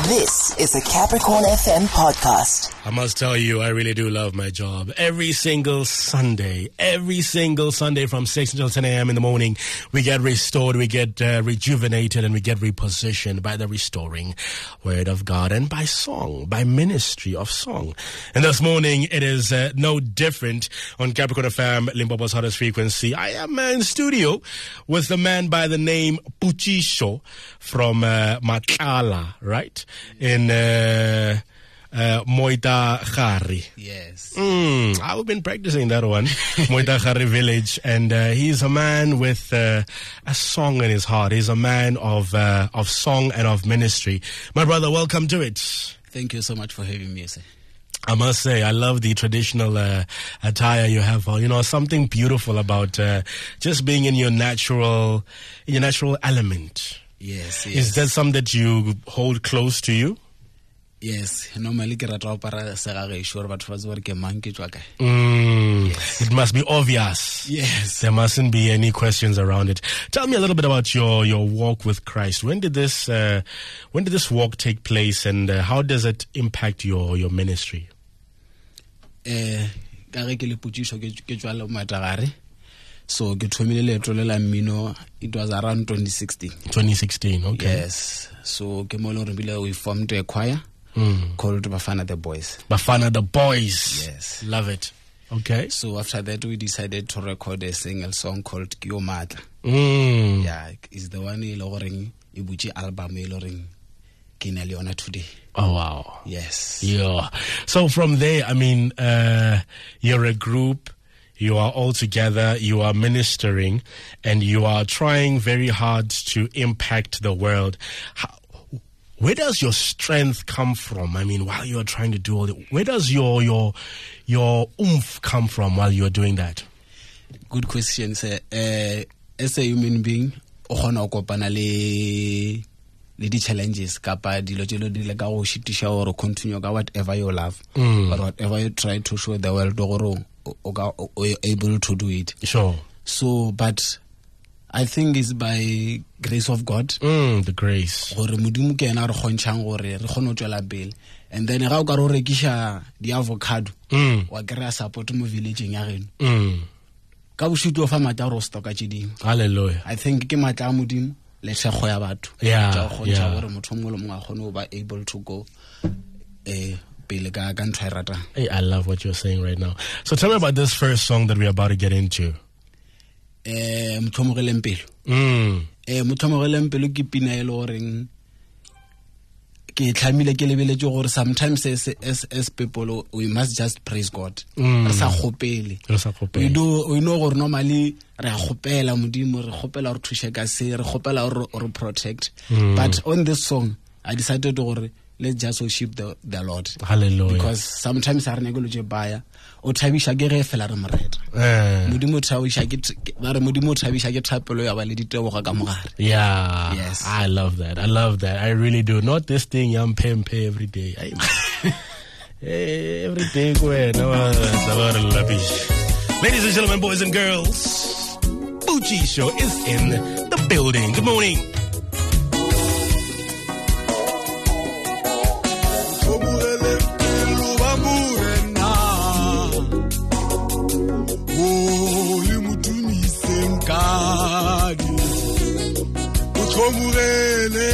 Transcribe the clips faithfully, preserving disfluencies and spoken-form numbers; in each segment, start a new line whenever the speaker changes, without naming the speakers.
This is a Capricorn F M podcast.
I must tell you, I really do love my job. Every single Sunday, every single Sunday from six until ten a.m. in the morning, we get restored, we get uh, rejuvenated, and we get repositioned by the restoring Word of God and by song, by ministry of song. And this morning, it is uh, no different on Capricorn F M, Limpopo's hottest frequency. I am uh, in studio with the man by the name Puchisho from uh, Matlala, right? In... Uh, Uh, Moita Khari.
Yes.
Mm, I've been practicing that one. Moita Khari village. And uh, he's a man with uh, a song in his heart. He's a man of uh, of song and of ministry. My brother, welcome to it.
Thank you so much for having me, sir.
I must say, I love the traditional uh, attire you have. You know, something beautiful about uh, just being in your natural, in your natural element.
Yes, yes.
Is that something that you hold close to you?
Yes, normally ke rata para segage sure batho ba tswa ke mang ke tswa kae.
Mm, it must be obvious.
Yes.
There mustn't be any questions around it. Tell me a little bit about your, your walk with Christ. When did this uh, when did this walk take place, and uh, how does it impact your, your ministry?
Eh ka re ke le Puchisho ke ke tswa le Matagare. So ke thomile le tolela mmino, it was around twenty sixteen.
twenty sixteen, okay.
Yes. So ke mo le re we formed a choir.
Mm.
Called Bafana the Boys.
Bafana the Boys.
Yes.
Love it. Okay.
So after that, we decided to record a single song called Kio Matla.
Mm.
Yeah, it's the one iloring ibuchi album iloring kineliona today.
Oh, wow.
Yes.
Yeah. So from there, I mean, uh, you're a group, you are all together, you are ministering, and you are trying very hard to impact the world. How, Where does your strength come from? I mean, while you're trying to do all that, where does your your your oomph come from while you're doing that?
Good question, sir. Uh, as a human being, o khona go kopana le le di challenges kapa dilo tshelo di le ka go shitisha or continue ka whatever you love
mm.
or whatever you try to show the world or o able to do it.
Sure.
So, but I think it's by grace of God.
Mm, the grace.
Gore modimo ke ena re khontshang gore re khone tswela pele. And then ga o ka ro rekisha di avocado
mm.
wa kry support mo village ya geno.
Mm.
Ka boshuti o fa mata ro stoka tshedimo.
Hallelujah.
I think ke matla modimo le tshego ya batho.
Yeah.
Ja go
yeah.
gore motho mo le mo ga khone o ba able to go eh pele ka ka ntwa rata.
Hey, I love what you're saying right now. So tell me about this first song that we're about to get into.
Eh mthomogele mpelo.
Mm.
Eh mthomogele mpelo ke pina e le goreng ke tlamile ke lebeletse gore sometimes as, as as people we must just praise God.
Mm.
Re sa gopele.
Re sa gopele.
We do we know gore normally re a gopela modimo re gopela re thushe ka se re gopela re re protect.
Mm.
But on this song I decided gore let's just worship the the Lord.
Hallelujah.
Because sometimes are negolo je baya o thabisha ke re fela re moreta.
Eh.
Modimo thabisha ke ba re modimo thabisha ke thapelo ya ba le diteboga ka mogare.
Yeah.
Yes.
I love that. I love that. I really do. Not this thing yam pay pay every day. I, hey, every day go ahead. No, that's a lot of rubbish. Ladies and gentlemen, boys and girls, Puchisho is in the building. Good morning.
Komurele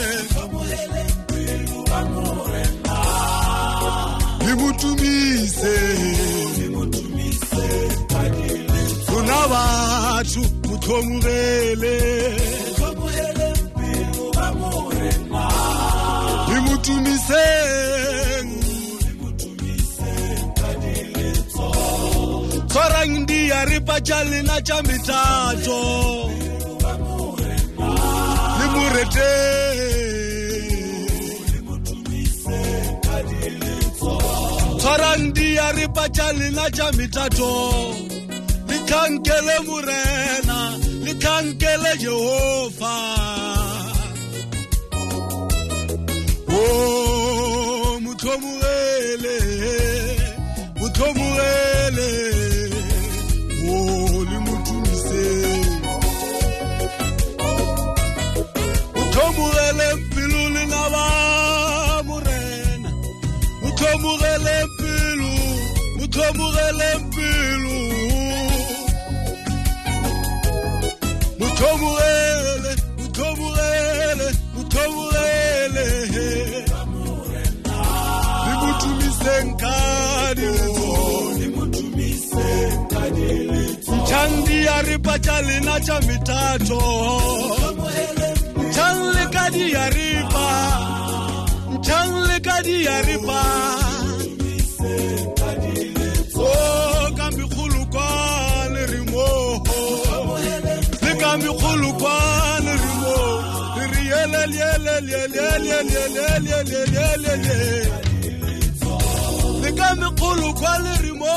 Limutumise Kuna batho mukomurele Limutumise Tsorang di ari pachali na chamitato Murete Tsorandi ari pachali na chamitato Likankele murena Likankele Jehova Oh mutomurele Mutomurele Oh limutumise Komurele mpiluli na muthomugele pelu muthomugele pelu muthomugele muthomugele muthomugele limutumise nkadi limutumise nkadi chandi aripa chalina cha mitato chanle kadi aripa chanle kadi aripa oh kambi khulu kwa le rimo le kambi khulu kwa le rimo riele liele liele liele liele liele le kambi khulu kwa le rimo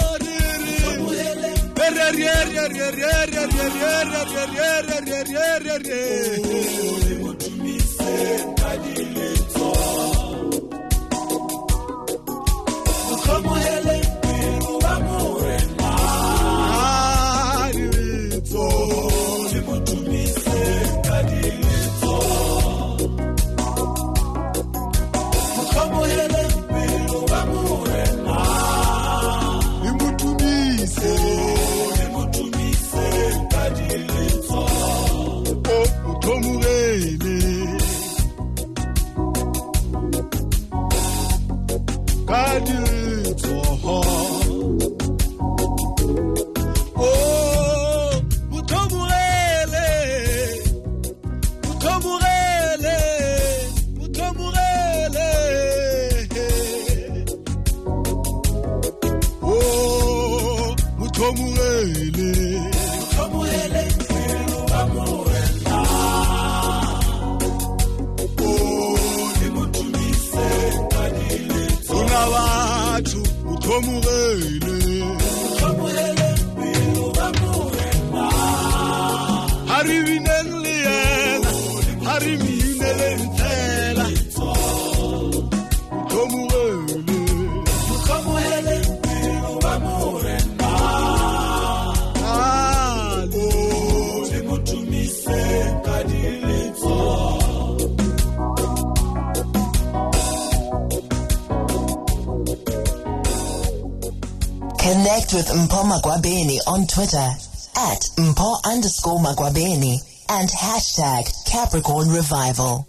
Connect with Mpho Magwabeni on Twitter at Mpho underscore Magwabeni and hashtag Capricorn Revival.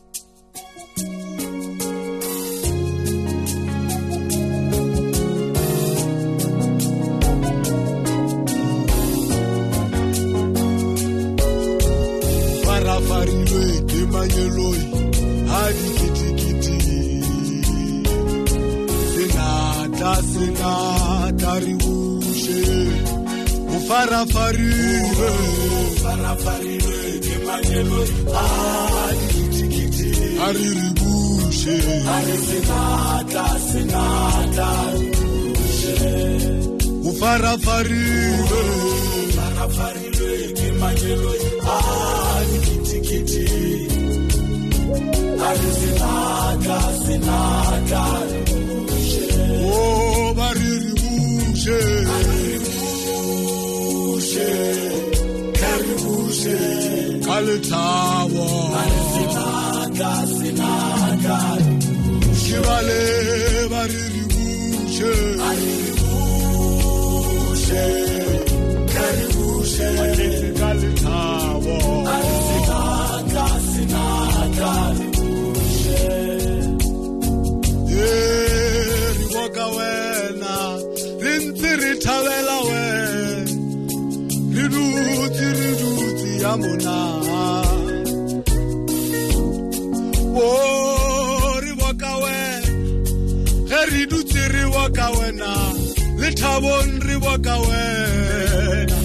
Farafarilwe kemanyeloi hadi kitikiti senata senata ribushe ufarafarilwe farafarilwe kemanyeloi hadi kitikiti ariribushe senata senata ribushe ufarafarilwe farafarilwe kemanyeloi hadi kitikiti arisinaka sinaka ribushe oh bariribushe bariribushe karibushe kaletawo arisinaka sinaka ribushe vale bariribushe bariribushe karibushe kaletawo arisinaka sinaka ribushe eh riboka wena rintsiri thabela we riduti riduti yamona oh riboka we riduti riboka wena lithabon riboka wena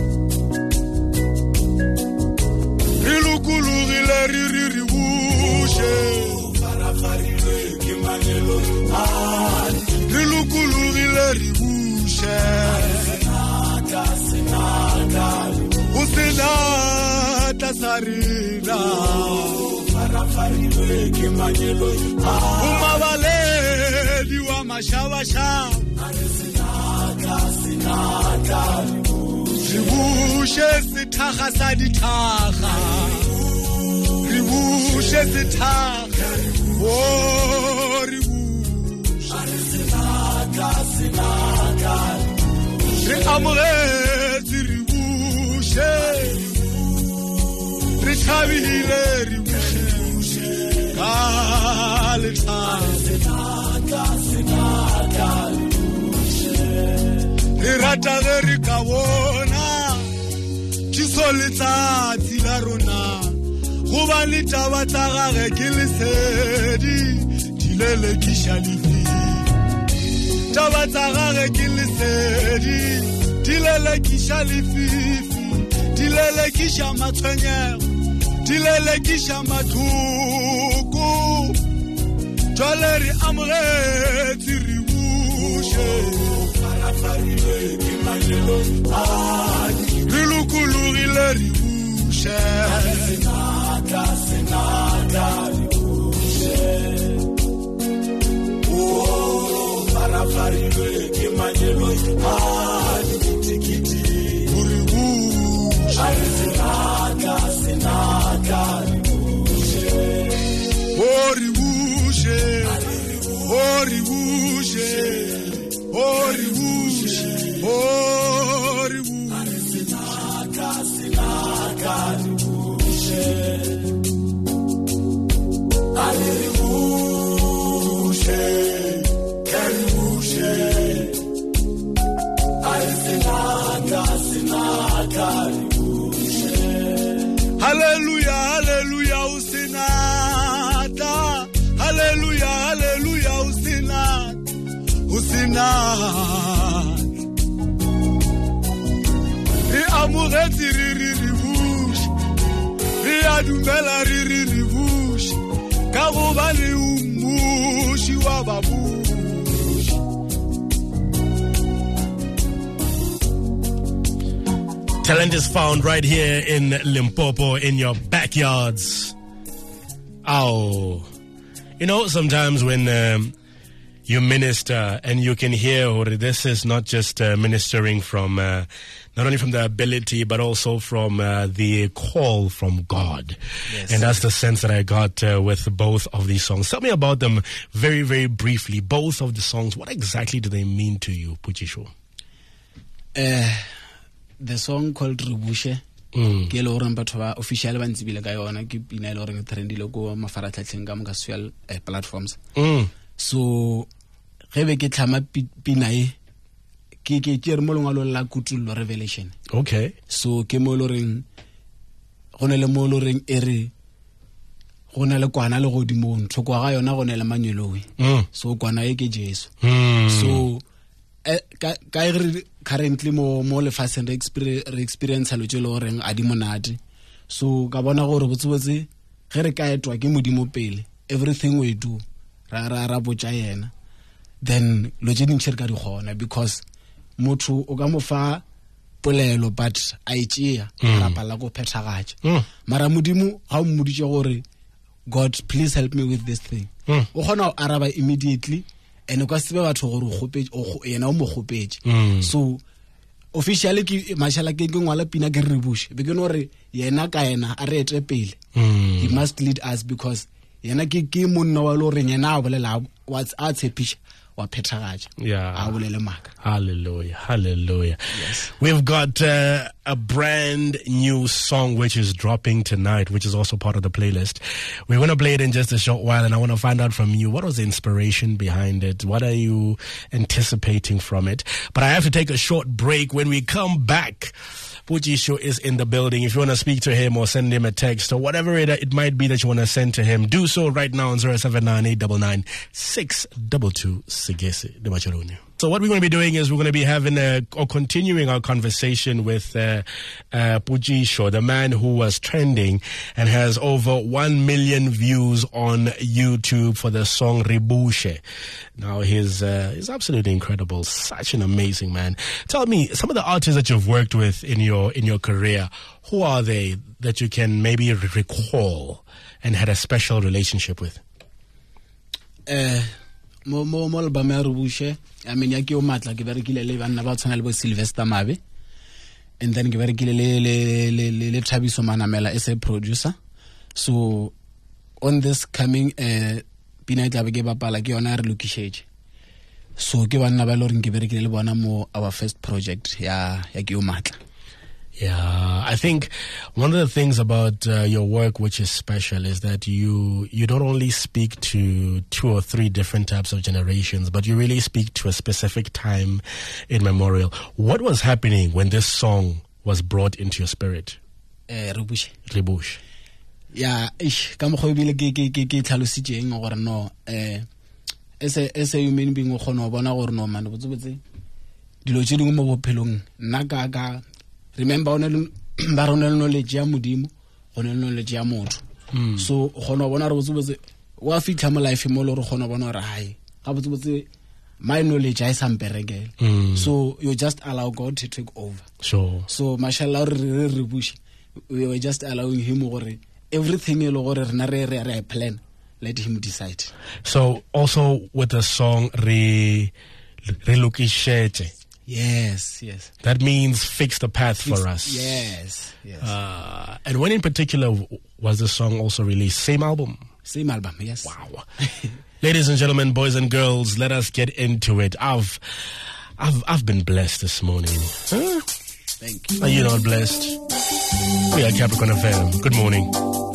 rilukulugile ririribushe farafarilwe kimanyelo rilukulugile ribushe sinaka sinaka usinata sarina farafarilwe kimanyelo umabaledi wa mashabasha sinaka sinaka ribushe sithaga sa dithaga ribushe sithaga oh ribushe Senaka, Senaka, Irata Verika Wona, Chisolita, Tilarona, Rubanita Watara, Gilisedi, Tilele Kishalifi, Tavatara, Gilisedi, Tilele Kishalifi, Tilele Kishamatanya. Tilele kisha matuku Twaleri amre tiribushe Parafariwe kimanelo Adi Rilukulu rileri bushe Senaka, senaka ribushe Oh, parafariwe kimanelo Adi kitikiti Uribushe Senaka, senaka ribushe Oribushe Oribushe Oribushe Oribushe Senaka, senaka ribushe Aliribushe Keribushe Senaka, senaka ribushe Hallelujah, hallelujah, usinata. Hallelujah, hallelujah, usinata. Usinata. Ri amureti riri rivush. Ri adumela riri rivush. Kabubani umushi wababush.
Talent is found right here in Limpopo, in your backyards. Oh, you know, sometimes when um, you minister and you can hear, or this is not just uh, ministering from, uh, not only from the ability, but also from uh, the call from God. Yes. And that's the sense that I got uh, with both of these songs. Tell me about them very, very briefly. Both of the songs, what exactly do they mean to you, Puchisho?
Uh, the song called Ribushe,
Mm.
ke le gore batho ba official ba ntsibile ka yona ke pina le gore trendile go mafaratlhatlheng ka mo social uh, platforms.
Mm.
So ge be ke tlhama pina e ke ke ke re mo lengwalo la kutullo Revelation.
Okay.
So ke mo lo reng go ne le mo lo reng ere go na le kwana le godimo ntho kwa ga yona go ne le manyolowe.
Mm.
So kwana e ke Jesu.
Mm.
So eh, ka ka re currently mo mo le fast and re experience lo tshelo reng a di monate. So ka bona gore botsebotse ge re ka etwa ke modimo pele everything we do ra ra ra botsa yena then lo je dintse ka di gona because motho o ka mo fa polelo but a itšea ra pala go phethagaja mara modimo ga o mmoditse gore God please help me with this thing o gona o araba immediately and o ka sebe batho gore o gopetse o yena o mo gopetse. So officially ke mashala ke ke ngwala pina ke Ribushe be ke no re yena ka yena a re ete pele. He must lead us because yena ke ke monna wa lo re yena a bolela what's a tshepisha wa phethagaja.
Yeah.
A bolele maka.
Hallelujah. Hallelujah.
Yes.
We've got uh, a brand new song which is dropping tonight, which is also part of the playlist. We're going to play it in just a short while, and I want to find out from you, what was the inspiration behind it? What are you anticipating from it? But I have to take a short break. When we come back, Puchisho is in the building. If you want to speak to him or send him a text or whatever it, it might be that you want to send to him, do so right now on zero seven nine eight nine nine six two two Sigesi de Macharoni. So what we're going to be doing is we're going to be having a, or continuing our conversation with uh, uh, Puchisho, the man who was trending and has over one million views on YouTube for the song Ribushe. Now, he's, uh, he's absolutely incredible. Such an amazing man. Tell me, some of the artists that you've worked with in your, in your career, who are they that you can maybe recall and had a special relationship with?
Uh, mo mo mo album ya Ribushe I mean ya ke o matla ke berekile le bana ba tshwana le bo Sylvester Mabe and then ke berekile le le le le Thabiso Manamela as a producer. So on this coming uh pina tla be ke bapala ke yona re lokishetse. So ke bana ba lo reng ke berekile le bona mo our first project ya ya ke o matla.
Yeah, I think one of the things about uh, your work which is special is that you you don't only speak to two or three different types of generations, but you really speak to a specific time in memorial. What was happening when this song was brought into your spirit?
Eh, Ribush.
Ribush.
Yeah, ish, ka mo go bile ke ke ke ke tlhalositseng gore no eh ese ese human being o gona bona gore no man botse botse dilo tse dingwe mo bophelong nna ka ka remember ona le ba rona le knowledge ya modimo gona le knowledge ya motho so gona bona re botse botse wa fitla mo life mo le re gona bona re hai ga botse botse my knowledge I samperegele mm. so you just allow God to take over.
Sure.
So mashallah re re bush we were just allowing him gore everything e le gore rena re re re plan, let him decide.
So also with the song re relokishete.
Yes, yes.
That means fix the path
fix,
for us.
Yes, yes.
Uh, and when in particular was the song also released? Same album?
Same album, yes.
Wow. Ladies and gentlemen, boys and girls, let us get into it. I've I've I've been blessed this morning. Huh?
Thank you.
Are you not blessed? We are Capricorn F M. Good morning.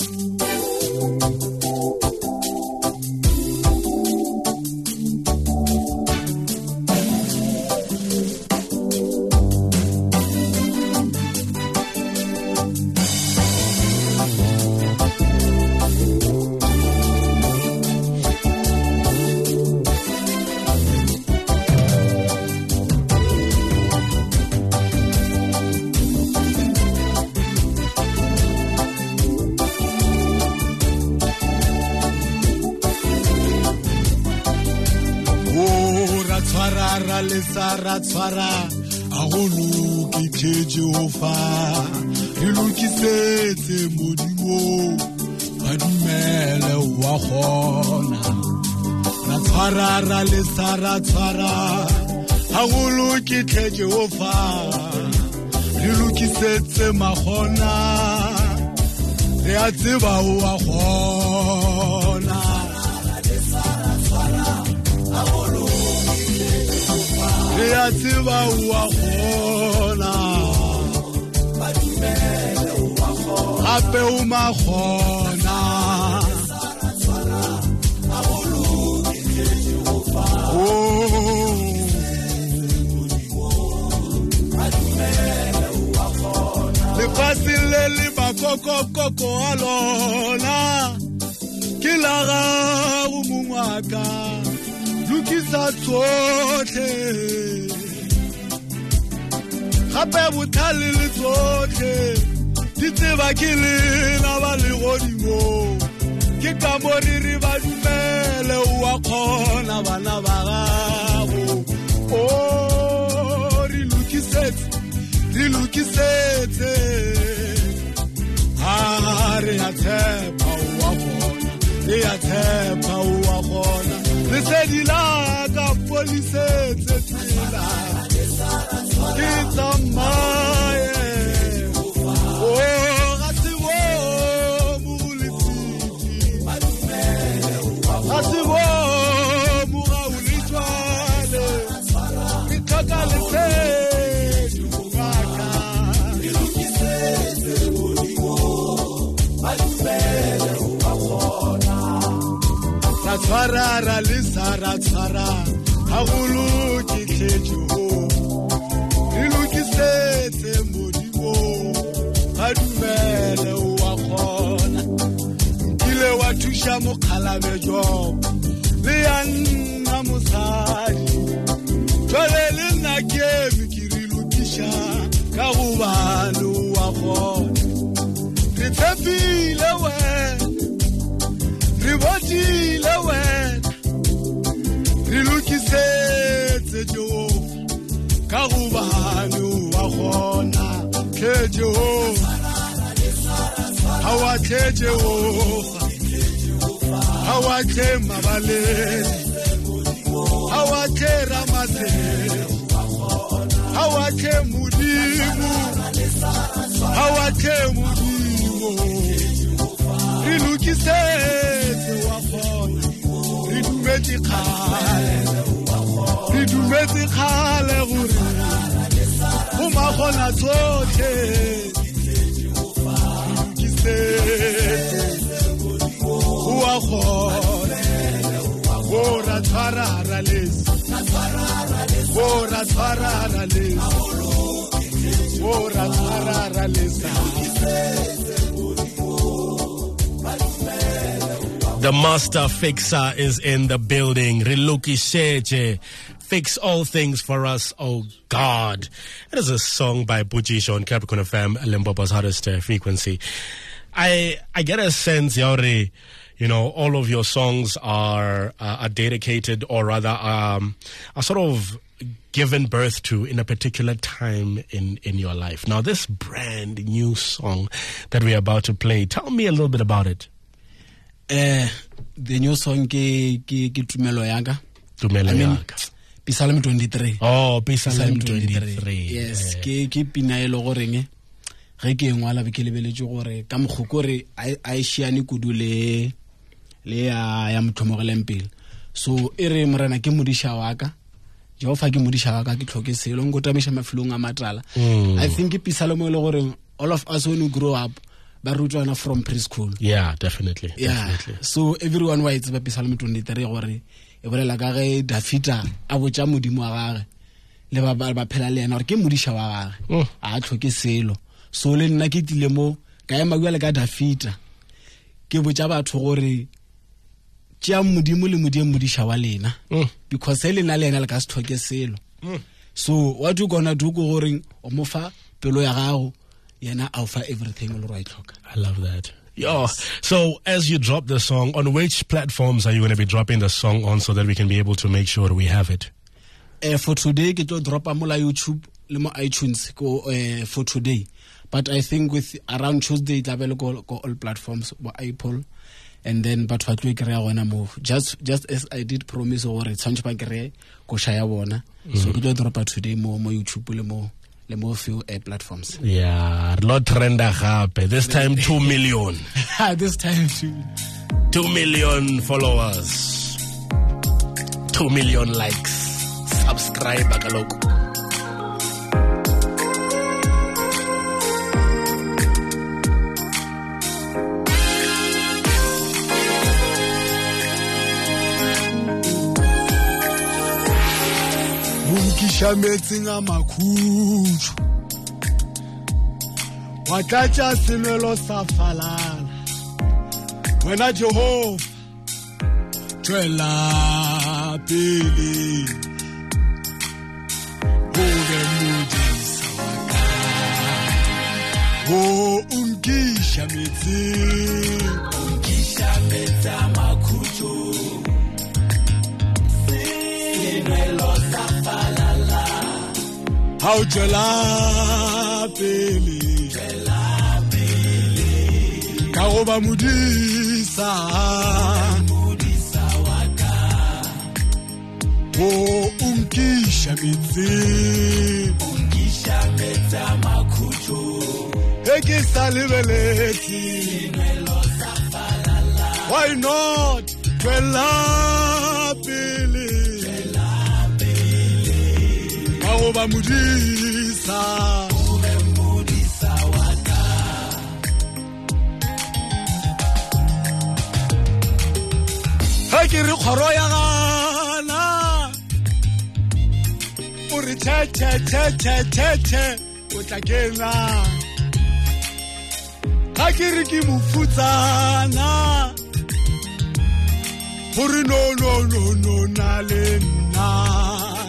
Sara tsara a go lokile Jehova re lokisetse modimo ba dumele wa gona ra tsara ra le sara tsara a go lokile Jehova re lokisetse magona re a tseba wa gona ya tsiba wa gona badumele wa gona ape o ma gona le fasile le ba koko koko alona kila ga umungaka lukisa tsotlhe gape bothale le tsotlhe di tseba ke le na ba le godimo ke ka mo re re ba dumele wa kgona bana ba gago o re lukisetse re lukisetse ha re a tshepa wa kgona re a tshepa wa kgona le se di la ka polisetse tsela ke tsamaye o ga se bo mogoletsiti ga se bo mogaoletswale ke tlhoka lesedi ngaka ke lokisetse modimo ba dumele wa gona ra tshwara ra le sara tshwara ha go lokile Jehova re lokisetse modimo ba dumele wa gona nkile wa thusha mokgalabe job le ya nna mosadi jwale le nna ke ke re lokisha ka go bana wa gona re tshepile wena re botile wena re lokisetse Jehova ka go bana wa gona ke Jehova ha wa ke Jehova ha wa ke mabalele ha wa ke ramatele ha wa ke modimo ha wa ke modimo re lokisetse wa gona re dumetse kgale re dumetse kgale gore Uma khona tsotlhe Lukise Ua khona Ora tshwarara lesi Ora tshwarara lesi Ora tshwarara lesi
The master fixer is in the building. Rilukisheche. Fix all things for us, oh God. It is a song by Bujisho on Capricorn F M, Limpopo's hottest uh, frequency. I I get a sense, Yauri, you know, all of your songs are uh, are dedicated, or rather um, are sort of given birth to in a particular time in, in your life. Now, this brand new song that we're about to play, tell me a little bit about it.
Uh, the new song ke ke ke Tumelo Yaka.
Tumelo Yaka.
Psalm twenty-three.
Oh, Psalm twenty-three.
Yes, ke ke pina e lo goreng ge ke ngwala be ke lebeletse gore ka mogokore a e shiane kudule le ya ya mthomogele mpile. So e re morena ke modisha waka. Jehova ke modisha waka ke tlhoke selo ngo tamisha mafilong a matala. I think ke Psalm e lo gore all of us when we grow up Barutwana from preschool.
Yeah, definitely.
Yeah.
Definitely. So
everyone writes about Psalm twenty-three gore e bolela ka ge Dafita a botsa modimo wa gage le ba ba phela le ena gore ke modisha wa gage a tlhoke selo. So le nna ke tile mo ka ema bua le ka Dafita ke botsa batho gore tšea modimo le modimo modisha wa lena because le na le ena le ka se tlhoke selo. So what you gonna do go gore o mo fa pelo ya gago yena I'll offer everything all right.
I love that. Yo, so as you drop the song, on which platforms are you going to be dropping the song on so that we can be able to make sure we have it?
Uh, for today, get to drop a mola YouTube, lemo iTunes go uh, for today. But I think with around Tuesday, it will go, go all platforms, Apple, and then but what we create wanna move. Just just as I did promise over it, Sancho Pagre, go shaya wana. So get to drop a today more more YouTube, lemo. The more few uh, platforms.
Yeah, lot trenda hape. This time two million.
This time two.
Two million followers. Two million likes. Subscribe, Bakaloko.
Kisha metsinga makhutsho wa tlatša senwelo sa falala wena Jehova tšwela pele o be modisa wa ka o unkisha metsing unkisha metsa makhutsho senwelo sa falala How jela pele jela pele ka go ba modisa modisa waka o unkisha metsi unkisha metsa makhutsho e ke sa lebeletse nelo sa falala why not jela pele Oba mudisa Ube mudisa waka Hakiri khoro ya gana Uri che che che che che che Utakena Hakiri ki mufutsana Uri no no no no nalena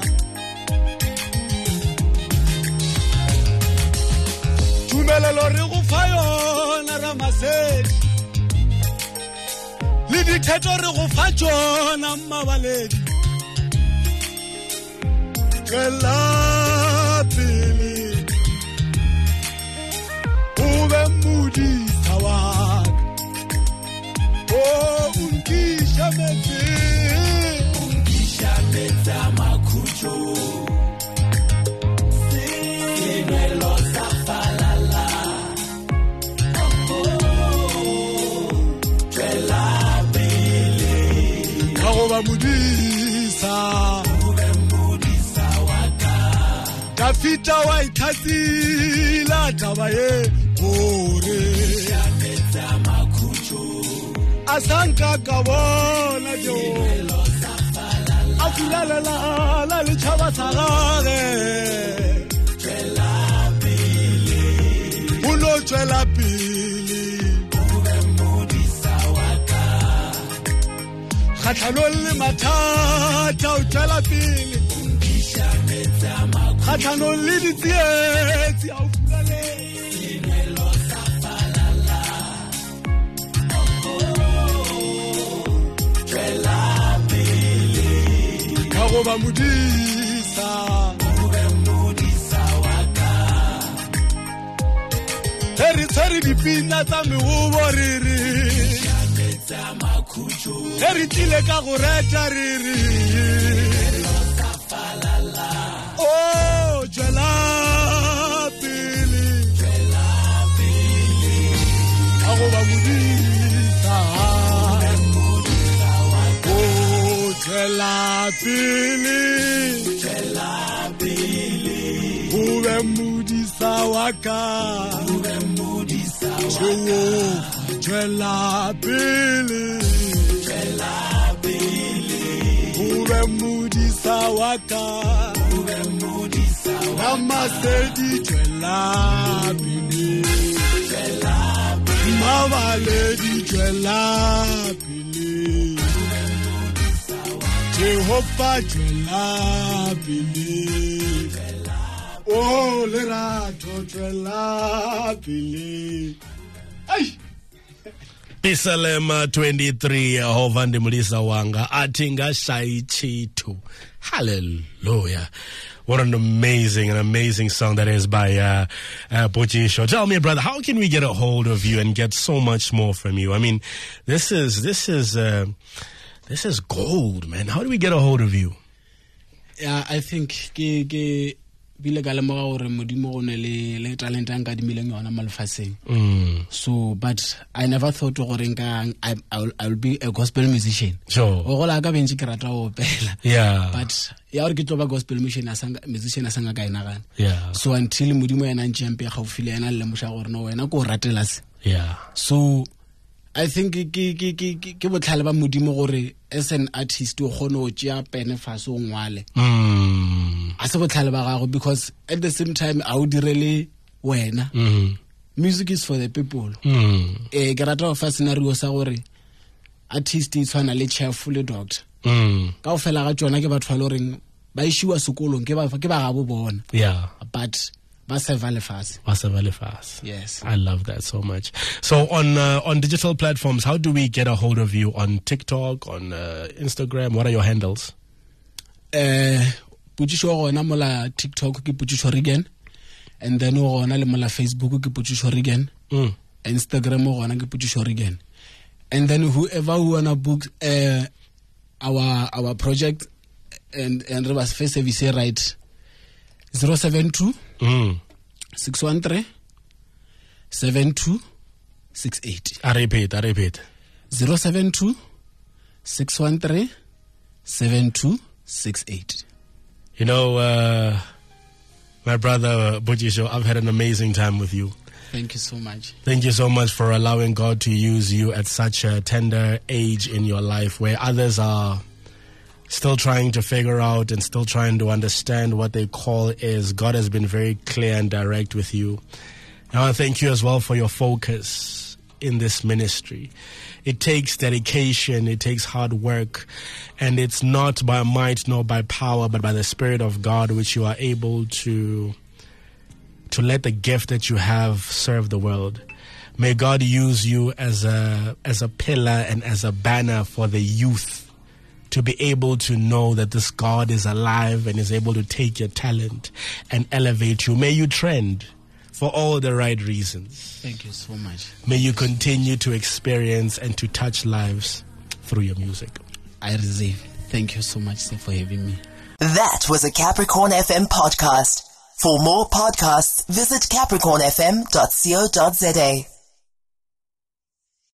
Tumelelo re go fa yona Ramasedi le dithetho re go fa tsona mmabaledi Tswela pele o be modisa waka o unkisha metsi unkisha metsa makhutsho senwelo sa falala Ba modisa ube modisa waka ka fita wa ithatsila taba ye hore asanka ka bona jo afulala la la le chaba sagare twela pili ulo twela pili ube modisa waka khatlhano le mathata o twela pili ungisha metsa makho khatlhano le ditsietsi a ufulale sinelo safalala twela Kagoba mudisa ube mudisa waka Heri tsari dipina tsa mehubo riri Shanetsa makhujo Heri tile ka go reta riri Safalala Oh jela pili jela pili Kagoba mudisa Twela pili Twela pili Ube mudisa waka Ube mudisa waka Twela pili Twela pili Ube mudisa waka Ube mudisa waka Namasedi twela pili Twela pili Mavaledi twela pili Jehovah twela pili Oh lerato twela pili Ay
Psalm twenty-three Hovandi Mulisa Wanga Atinga Shai Chitu. Hallelujah. What an amazing, an amazing song that is by uh, uh, Bujisho. Tell me, brother, how can we get a hold of you and get so much more from you? I mean, this is, this is, uh, this is gold, man. How do we get a hold of you?
Yeah, I think ke ke bile ka lemoga gore modimo go ne le le talent ang ka dimileng yona malfaseng. So but I never thought gore nka I I'll, I'll be a gospel musician.
Sure.
O go la ka bentse ke rata go opela.
Yeah.
But ya gore ke tloba gospel musician asanga musician asanga ka ina gana.
Yeah.
So until modimo yana ntšhampe ga o file yana le mosha gore no wena go ratela se.
Yeah.
So I think ke ke ke ke ke botlhale ba modimo gore as an artist o gone o tšea pene faso ngwale.
Mm.
A se botlhale ba gago because at the same time a o direle wena.
Mm.
Music is for the people.
Mm.
Eh ke rata fa scenario sa gore artist e tshwana le chef le doctor.
Mm.
Ka o fela ga tsona ke batho ba loreng ba ishiwa sekolong ke ba ke ba ga bo bona.
Yeah.
But ba survive fast.
Ba survive fast.
Yes.
I love that so much. So on uh, on digital platforms, how do we get a hold of you? On TikTok, on uh, Instagram, what are your handles?
Eh Putisho gona mola TikTok ke Putisho Regan, and then o gona le mola Facebook ke Putisho Regan,
Mm.
Instagram o gona ke Putisho Regan. And then whoever who wanna book uh, our our project and and re was first service right zero seven two
Mm.
six one three seven two six eight.
I repeat, I repeat.
zero seven two six one three seven two six eight.
You know, uh, my brother uh, Bujisho, I've had an amazing time with you.
Thank you so much.
Thank you so much for allowing God to use you at such a tender age in your life where others are still trying to figure out and still trying to understand what their call is. God has been very clear and direct with you. And I want to thank you as well for your focus in this ministry. It takes dedication, it takes hard work, and it's not by might nor by power, but by the Spirit of God which you are able to to let the gift that you have serve the world. May God use you as a as a pillar and as a banner for the youth to be able to know that this God is alive and is able to take your talent and elevate you. May you trend for all the right reasons.
Thank you so much.
May you continue to experience and to touch lives through your music.
I receive. Thank you so much, sir, for having me.
That was a Capricorn F M podcast. For more podcasts, visit capricorn f m dot co dot z a.